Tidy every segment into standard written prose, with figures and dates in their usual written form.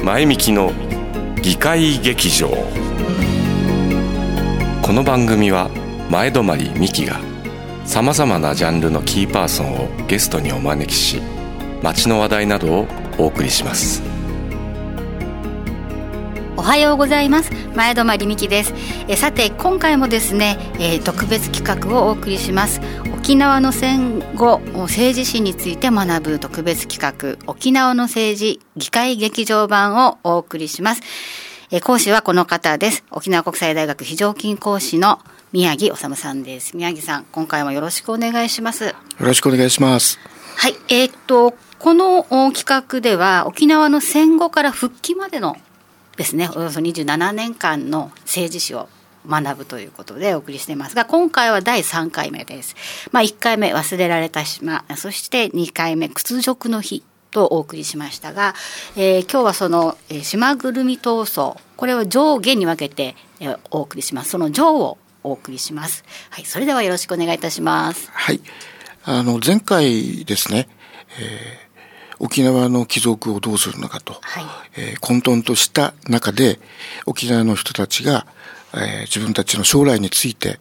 前みきの議会劇場。この番組は前泊美希がさまざまなジャンルのキーパーソンをゲストにお招きし、街の話題などをお送りします。 おはようございます。前泊美希です。さて今回もですね、特別企画をお送りします。沖縄の戦後政治史について学ぶ特別企画、沖縄の政治議会劇場版をお送りします。講師はこの方です。沖縄国際大学非常勤講師の宮城治さんです。宮城さん、今回もよろしくお願いします。よろしくお願いします。 はい、この企画では沖縄の戦後から復帰までのですね、およそ27年間の政治史を学ぶということでお送りしていますが、今回は第3回目です。1回目忘れられた島、そして2回目屈辱の日とお送りしましたが、今日はその、島ぐるみ闘争、これを上下に分けて、お送りします。その上をお送りします。はい、それではよろしくお願いいたします。 はい、前回ですね、沖縄の帰属をどうするのかと、混沌とした中で沖縄の人たちが、自分たちの将来について、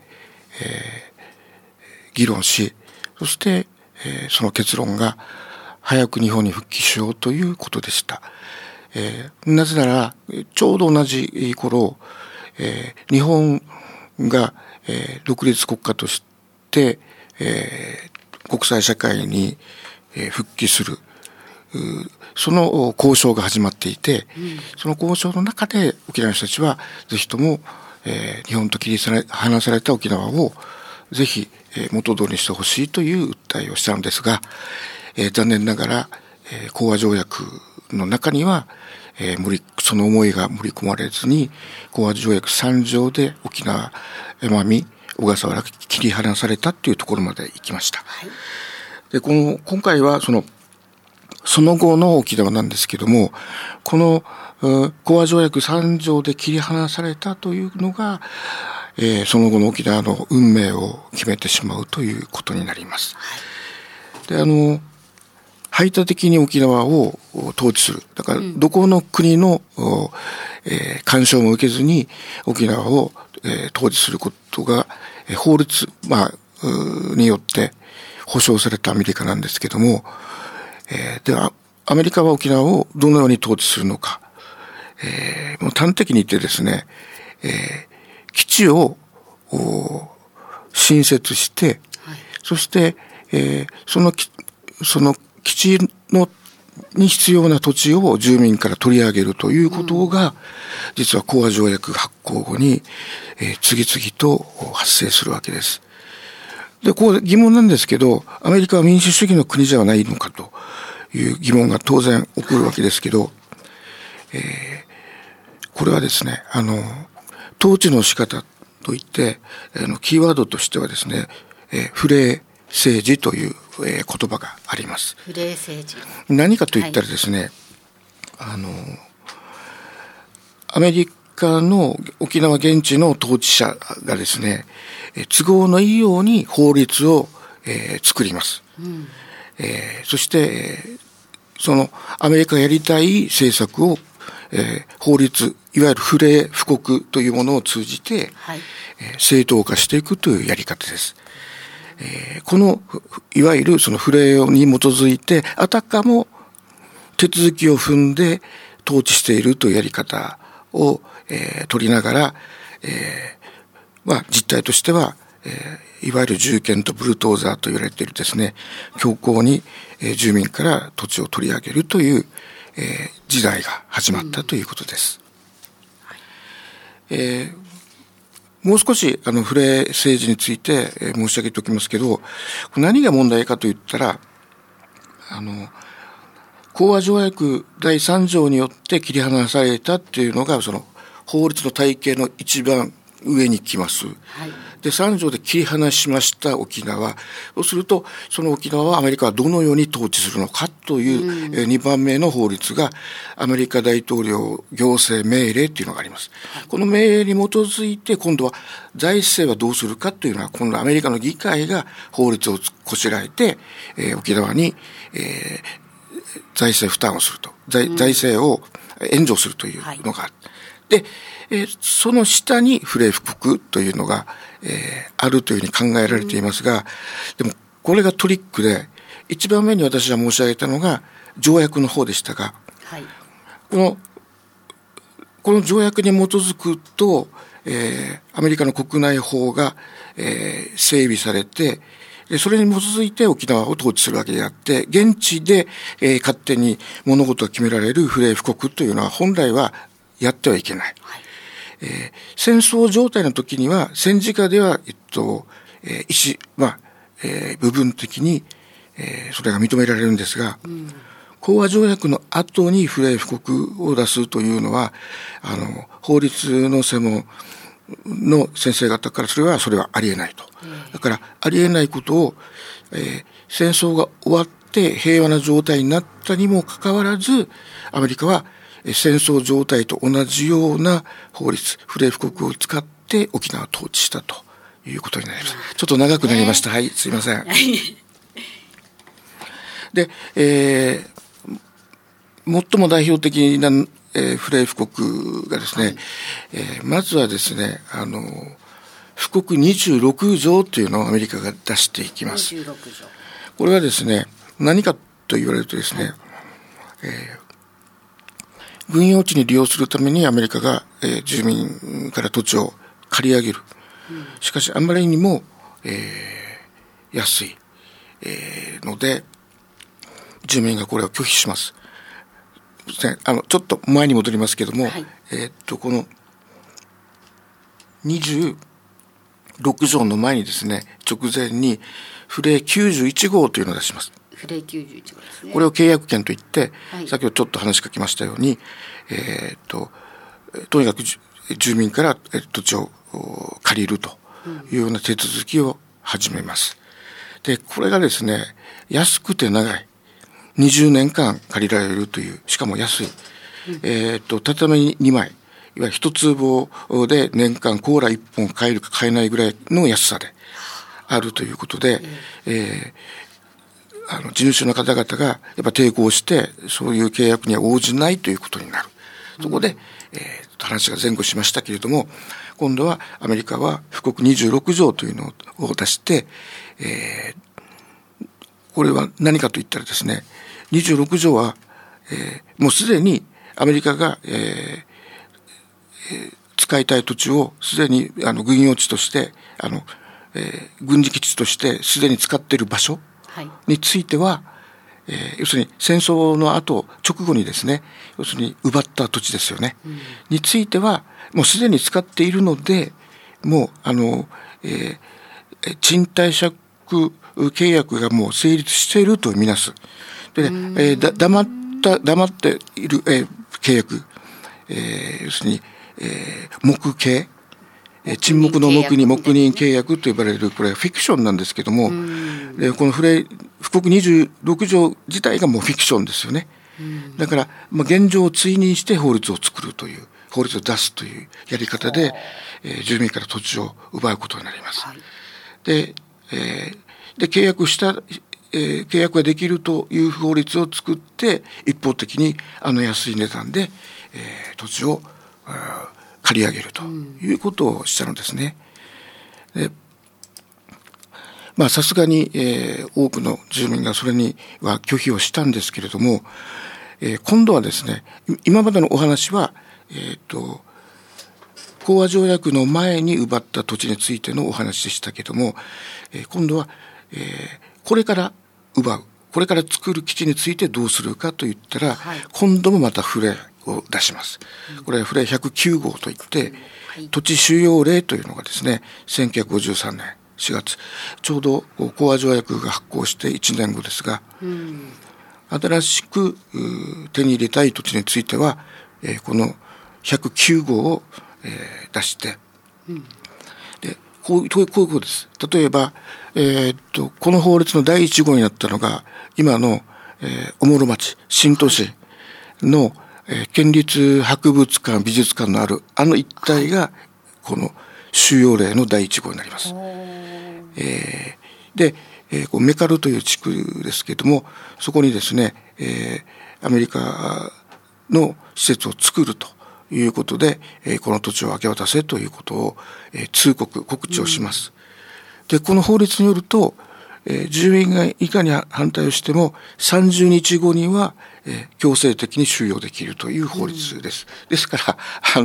議論し、そして、その結論が早く日本に復帰しようということでした。なぜならちょうど同じ頃、日本が、独立国家として、国際社会に、復帰するその交渉が始まっていて、その交渉の中で沖縄の人たちはぜひとも、日本と切り離された沖縄をぜひ、元通りにしてほしいという訴えをしたのですが、残念ながら、講和条約の中には、その思いが盛り込まれずに講和条約3条で沖縄、奄美、小笠原が切り離されたというところまで行きました。で今回はその後の沖縄なんですけども、この講和条約3条で切り離されたというのが、その後の沖縄の運命を決めてしまうということになります。で排他的に沖縄を統治する。だからどこの国の、干渉も受けずに沖縄を、統治することが法律、によって保障されたアメリカなんですけども、ではアメリカは沖縄をどのように統治するのか、もう端的に言ってですね、基地を新設して、そして、その基地に必要な土地を住民から取り上げるということが、実は講和条約発効後に、次々と発生するわけです。で、疑問なんですけど、アメリカは民主主義の国ではないのかという疑問が当然起こるわけですけど、これはですね、統治の仕方といって、キーワードとしてはですね、フレー政治という、言葉があります。 フレー政治。 何かといったらですね、アメリカの沖縄現地の統治者がですね、都合のいいように法律を、作ります。そして、そのアメリカがやりたい政策を、法律、いわゆる不例布告というものを通じて、正当化していくというやり方です。このいわゆるその不例に基づいてあたかも手続きを踏んで統治しているというやり方を、取りながら、実態としては、いわゆる従権とブルドーザーと言われているですね、強硬に、住民から土地を取り上げるという、時代が始まったということです。もう少しフレー政治について、申し上げておきますけど、何が問題かといったら、講和条約第3条によって切り離されたっていうのがその法律の体系の一番上に来ます。で、3条で切り離しました沖縄。そうすると、その沖縄はアメリカはどのように統治するのかという、2番目の法律がアメリカ大統領行政命令というのがあります。この命令に基づいて今度は財政はどうするかというのは今度アメリカの議会が法律をこしらえて、沖縄に、財政負担をすると。財政を援助するというのがある。で、その下にフレー布告というのが、あるというふうに考えられていますが、でもこれがトリックで、一番目に私が申し上げたのが条約の方でしたが、 はい、 この条約に基づくと、アメリカの国内法が、整備されて、それに基づいて沖縄を統治するわけであって、現地で、勝手に物事が決められるフレー布告というのは本来はやってはいけない。はい、戦争状態の時には戦時下では、部分的に、それが認められるんですが、講和条約の後にフレー布告を出すというのは、法律の専門の先生方からそれはありえないと。だからありえないことを、戦争が終わって平和な状態になったにもかかわらず、アメリカは戦争状態と同じような法律、フレー布告を使って沖縄を統治したということになります。ちょっと長くなりました。はい、すいません。で、最も代表的な、フレー布告がですね、まずはですね、布告26条というのをアメリカが出していきます。26条。これはですね、何かと言われるとですね、軍用地に利用するためにアメリカが、住民から土地を借り上げる。しかしあまりにも、安い、ので住民がこれを拒否します。ちょっと前に戻りますけども、はい、この26条の前にですね、直前にフレ91号というのを出します。 フレ91号ですね。 これを契約権といって、はい、先ほどちょっと話しかけましたように、とにかく住民から土地を借りるというような手続きを始めます。で、これがですね、安くて長い。20年間借りられるという、しかも安い。畳2枚、いわゆる一坪で年間コーラ1本買えるか買えないぐらいの安さであるということで、地主の方々がやっぱ抵抗して、そういう契約には応じないということになる。そこで、話が前後しましたけれども、今度はアメリカは布告26条というのを出して、これは何かと言ったらですね、26条は、もうすでにアメリカが、使いたい土地をすでに軍用地として軍事基地としてすでに使っている場所については、要するに戦争の後直後にですね、要するに奪った土地ですよね、についてはもうすでに使っているので、もう賃貸借契約がもう成立しているとみなす。で、黙っている、契約、要するに、黙契、沈黙の黙に黙認契約と呼ばれる、これはフィクションなんですけども、この布告26条自体がもうフィクションですよね。だから、現状を追認して法律を作るという、法律を出すというやり方で、住民から土地を奪うことになります。はい、で、契約ができるという法律を作って、一方的に安い値段で、土地を借り上げるということをしたのですね。で、さすがに、多くの住民がそれには拒否をしたんですけれども、今度はですね、今までのお話は、講和条約の前に奪った土地についてのお話でしたけれども、今度は、これから奪う、これから作る基地についてどうするかといったら、はい、今度もまたフレを出します。これはフレ109号といって、土地収用令というのがですね、1953年4月、ちょうど講和条約が発効して1年後ですが、新しく手に入れたい土地については、この109号を、出して、でこういうことです。例えば、この法律の第1号になったのが今の、おもろ町新都市の、県立博物館美術館のある一帯がこの収容令の第1号になります。で、メカルという地区ですけれども、そこにですね、アメリカの施設を作るということで、この土地を明け渡せということを、告知をします。でこの法律によると、住民がいかに反対をしても30日後には、強制的に収容できるという法律です。ですから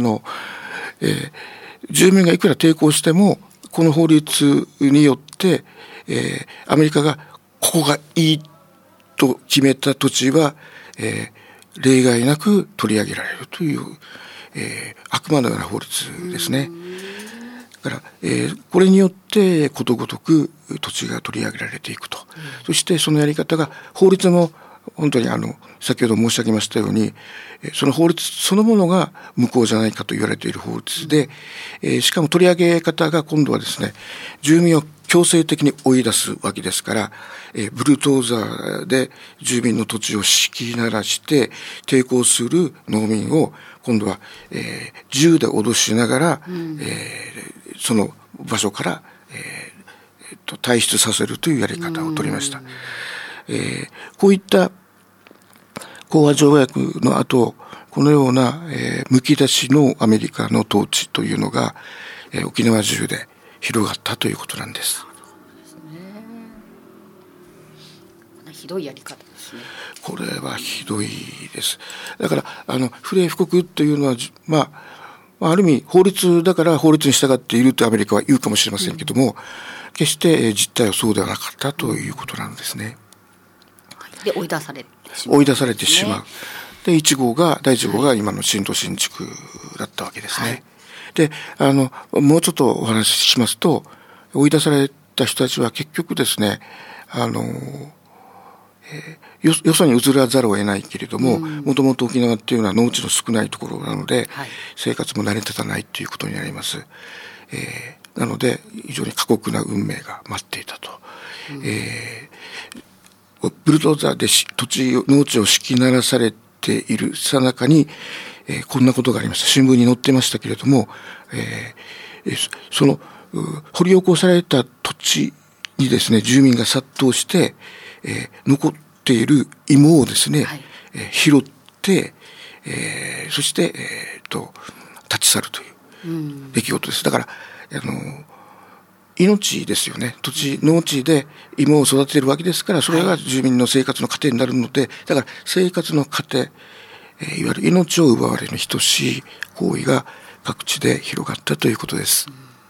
住民がいくら抵抗してもこの法律によって、アメリカがここがいいと決めた土地は、例外なく取り上げられるという、悪魔のような法律ですね。だから、これによってことごとく土地が取り上げられていくと、そしてそのやり方が法律も本当に先ほど申し上げましたようにその法律そのものが無効じゃないかと言われている法律で、しかも取り上げ方が今度はですね住民を強制的に追い出すわけですから、ブルドーザーで住民の土地を敷き鳴らして抵抗する農民を今度は、銃で脅しながら、その場所から、退出させるというやり方を取りました。こういった講和条約の後このような、むき出しのアメリカの統治というのが、沖縄中で広がったということなんです。 ひどいやり方ですね。 これはひどいです。だから不礼不告というのは、ある意味法律だから法律に従っているとアメリカは言うかもしれませんけども、決して実態はそうではなかったということなんですね。 で追い出されてしまう。で第1号が今の新都新築だったわけですね。でもうちょっとお話ししますと追い出された人たちは結局ですねよそに移らざるを得ないけれどももともと沖縄っていうのは農地の少ないところなので、生活も成り立たないということになります。なので非常に過酷な運命が待っていたと。ブルドーザーで農地を敷き鳴らされているさなかに、こんなことがありました。新聞に載ってましたけれども、その掘り起こされた土地にですね住民が殺到して、残っている芋をですね、拾って、そして、立ち去るという出来事です。だから命ですよね。農地で芋を育てているわけですから、それが住民の生活の糧になるので、だから生活の糧、いわゆる命を奪われる等しい行為が各地で広がったということです。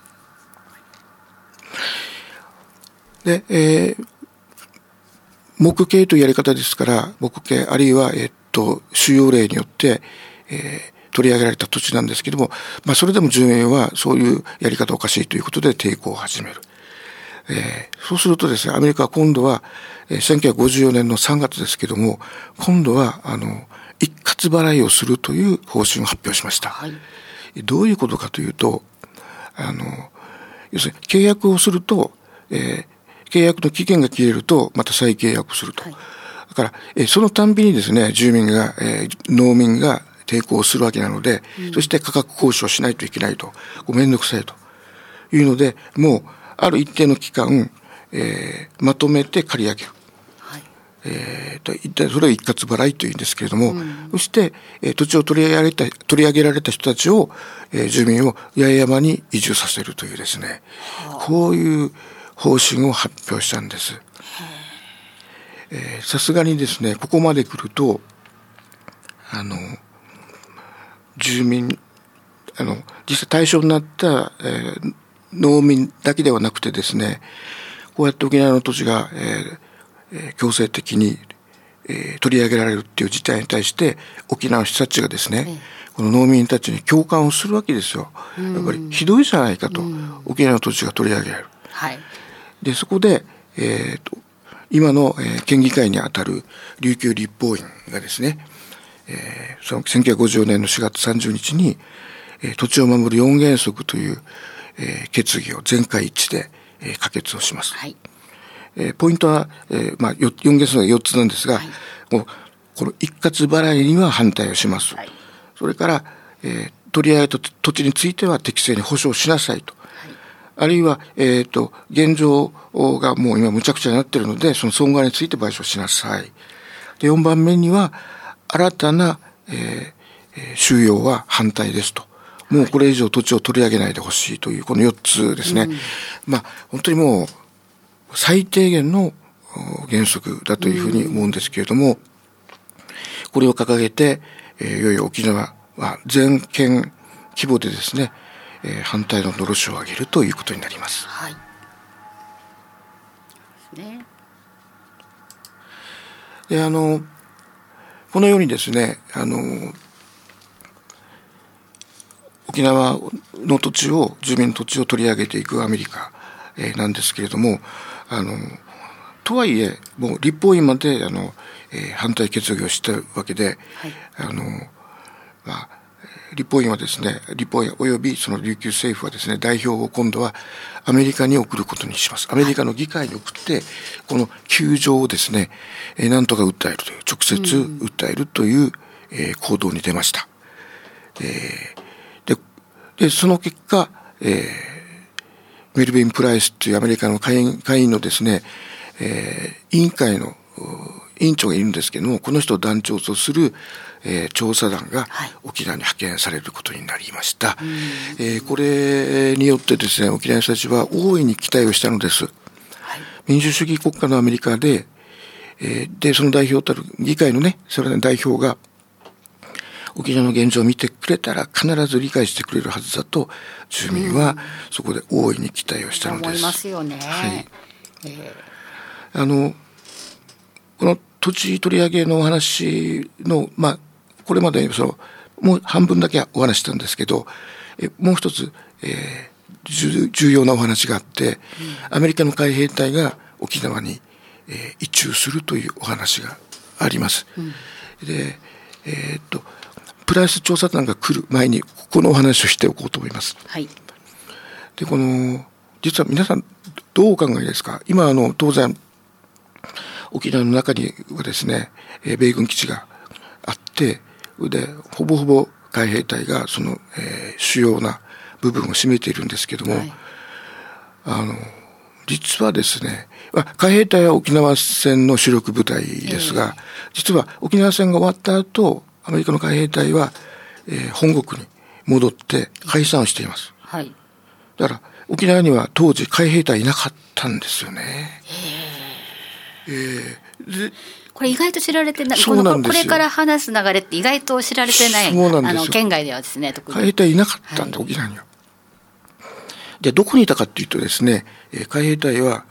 で、黙刑というやり方ですから、黙刑あるいは、収容令によって、取り上げられた土地なんですけども、それでも住民はそういうやり方おかしいということで抵抗を始める。そうするとですね、アメリカは今度は、1954年の3月ですけども、今度は一括払いをするという方針を発表しました。どういうことかというと、要するに契約をすると、契約の期限が切れるとまた再契約すると。だから、そのたんびにですね、農民が抵抗するわけなので、そして価格交渉しないといけないと、めんどくさいというので、もうある一定の期間、まとめて借り上げる。一体それを一括払いというんですけれども、そして、土地を取り上げられた人たちを、住民を八重山に移住させるというですね、こういう方針を発表したんです。さすがにですね、ここまで来ると住民実際対象になった、農民だけではなくてですね、こうやって沖縄の土地が、強制的に、取り上げられるっていう事態に対して沖縄の人たちがですね、この農民たちに共感をするわけですよ。やっぱりひどいじゃないかと、沖縄の土地が取り上げられる。でそこで、今の、県議会にあたる琉球立法院がですね、その1950年の4月30日に、土地を守る4原則という、決議を全会一致で、可決をします。ポイントは、4原則が4つなんですが、もうこの一括払いには反対をします。それから、取り上げた土地については適正に保証しなさいと。あるいは、現状がもう今むちゃくちゃになっているので、その損害について賠償しなさい。で、4番目には、新たな、 収容は反対ですと。もうこれ以上土地を取り上げないでほしいというこの4つですね。本当にもう最低限の原則だというふうに思うんですけれども、これを掲げて、いよいよ沖縄は全県規模でですね、反対ののろしを上げるということになります。 はい。ね。 で、このようにですね、沖縄の土地を、住民の土地を取り上げていくアメリカ、なんですけれども、とはいえ、もう立法院まで反対決議をしたわけで、立法院はですね、立法院およびその琉球政府はですね、代表を今度はアメリカに送ることにします。アメリカの議会に送って、この窮状をですね、なんとか訴えるという、直接訴えるという、行動に出ました。で、その結果、メルビン・プライスというアメリカの下院のですね、委員会の委員長がいるんですけれども、この人を団長とする、調査団が沖縄に派遣されることになりました。これによってですね、沖縄の人たちは大いに期待をしたのです。民主主義国家のアメリカで、その代表たる議会のね、それの代表が沖縄の現状を見てくれたら必ず理解してくれるはずだと、住民はそこで大いに期待をしたのです。 思いますよね。はい。 この土地取り上げのお話の、これまでもう半分だけお話したんですけど、もう一つ、重要なお話があって、アメリカの海兵隊が沖縄に、移駐するというお話があります。で、プライス調査団が来る前にこのお話をしておこうと思います。 はい。 で、実は皆さんどうお考えですか？今当然沖縄の中にはですね、米軍基地があって、でほぼほぼ海兵隊がその、主要な部分を占めているんですけども、実はですね、海兵隊は沖縄戦の主力部隊ですが、実は沖縄戦が終わった後、アメリカの海兵隊は、本国に戻って解散をしています。 はい。 だから沖縄には当時海兵隊いなかったんですよね。 これ意外と知られてない。 そうなんですよ。 これから話す流れって意外と知られてない。 そうなんですよ。 県外ではですね、特に海兵隊いなかったんで、沖縄には。で、どこにいたかっていうとですね、海兵隊は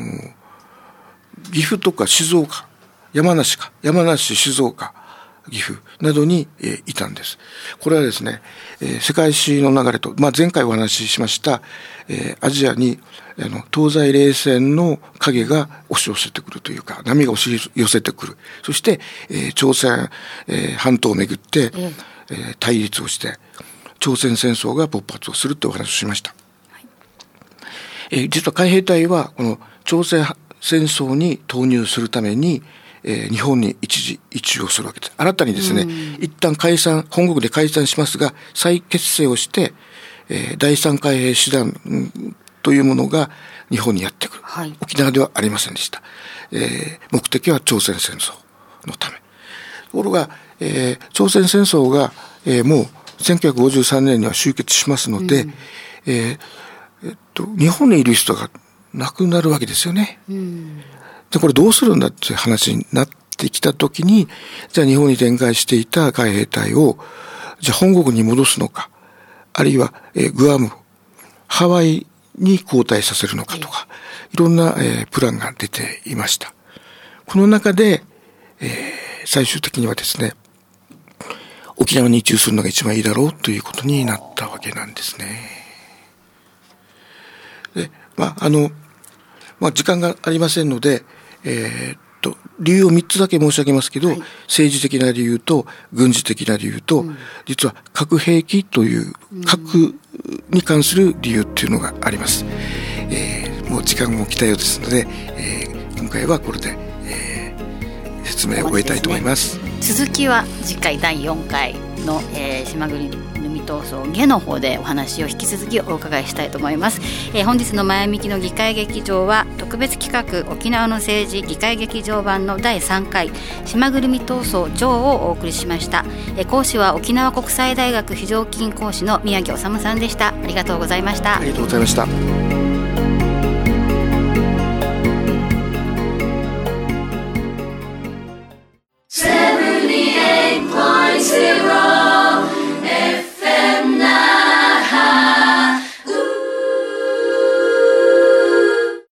岐阜とか静岡、山梨、静岡、岐阜などに、いたんです。これはですね、世界史の流れと、前回お話ししました、アジアに東西冷戦の影が押し寄せてくるというか、波が押し寄せてくる。そして、朝鮮、半島をめぐって、対立をして、朝鮮戦争が勃発をするというお話をしました。実は海兵隊はこの朝鮮戦争に投入するために、日本に一時移駐をするわけです。新たにですね、一旦本国で解散しますが、再結成をして、第三海兵師団というものが日本にやってくる。はい、沖縄ではありませんでした。目的は朝鮮戦争のため。ところが、朝鮮戦争が、もう1953年には終結しますので、日本にいる人が亡くなるわけですよね。で、これどうするんだっていう話になってきたときに、じゃあ日本に展開していた海兵隊を、じゃあ本国に戻すのか、あるいは、グアム、ハワイに交代させるのかとか、いろんな、プランが出ていました。この中で、最終的にはですね、沖縄に移住するのが一番いいだろうということになったわけなんですね。で、時間がありませんので、理由を3つだけ申し上げますけど、政治的な理由と軍事的な理由と、実は核兵器という核に関する理由っていうのがあります。もう時間も来たようですので、今回はこれで、説明を終えたいと思います。 続きは次回第4回の島国のみ闘争下の方でお話を引き続きお伺いしたいと思います。本日の前みきの議会劇場は特別企画沖縄の政治議会劇場版の第3回島ぐるみ闘争上をお送りしました。講師は沖縄国際大学非常勤講師の宮城治さんでした。ありがとうございました。 ありがとうございました。